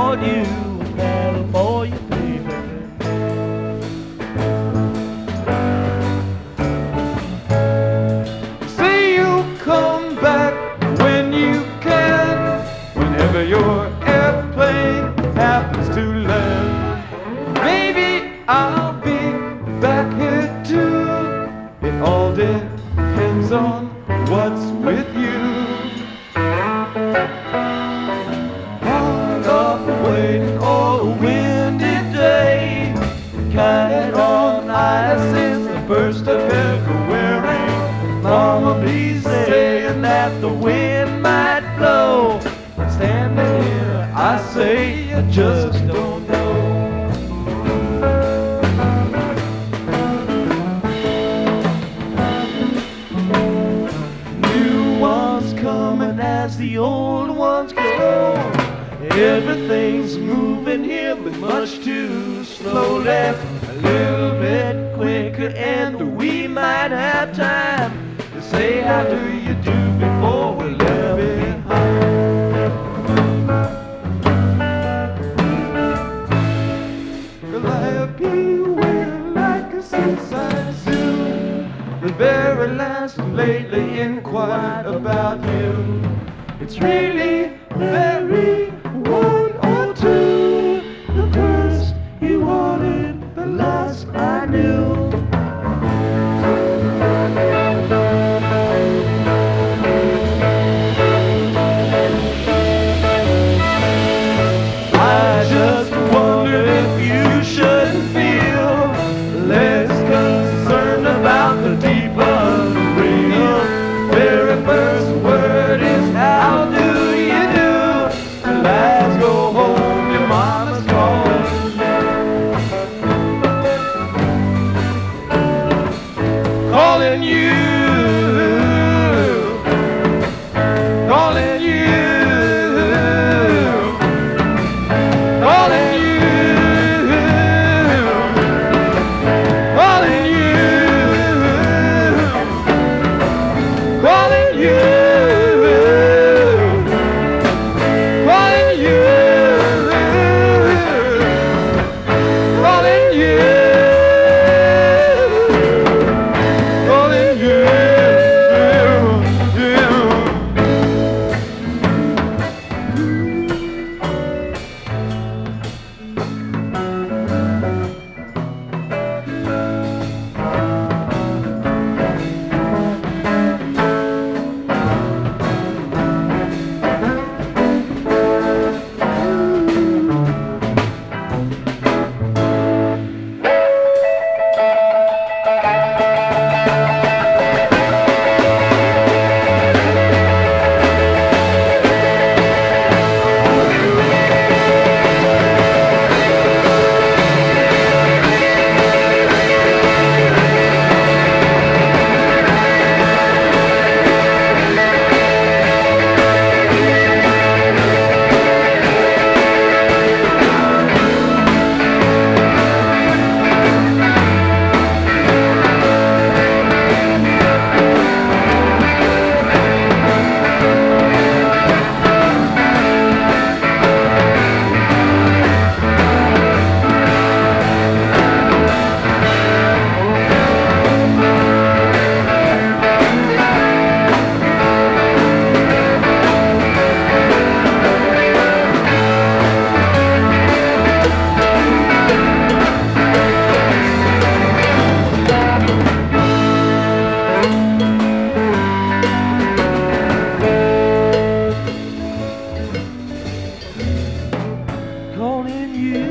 called you California, baby. Say you'll come back when you can, whenever your airplane happens to land. Maybe I'll be back here too. It all depends on what's with you. Hard up waiting all a windy day. Kite on ice is the first of February. Mama be saying that the wind might blow. But standing here, I say I just don't know. New ones coming as the old ones go. Everything's moving here, but much too slowly. A little bit quicker, and we might have time to say how do you do before we're left behind. Calliope went like a seaside zoo. The very last lately inquired about you. It's really very one or two. The first he wanted, the last I knew. I just wonder if you shouldn't feel less concerned about the deep unreal. Very first word is how do you do? Let's go home, your mama's calling. Calling you. Calling you. Calling you, calling you, calling you, calling you, calling you. Calling you.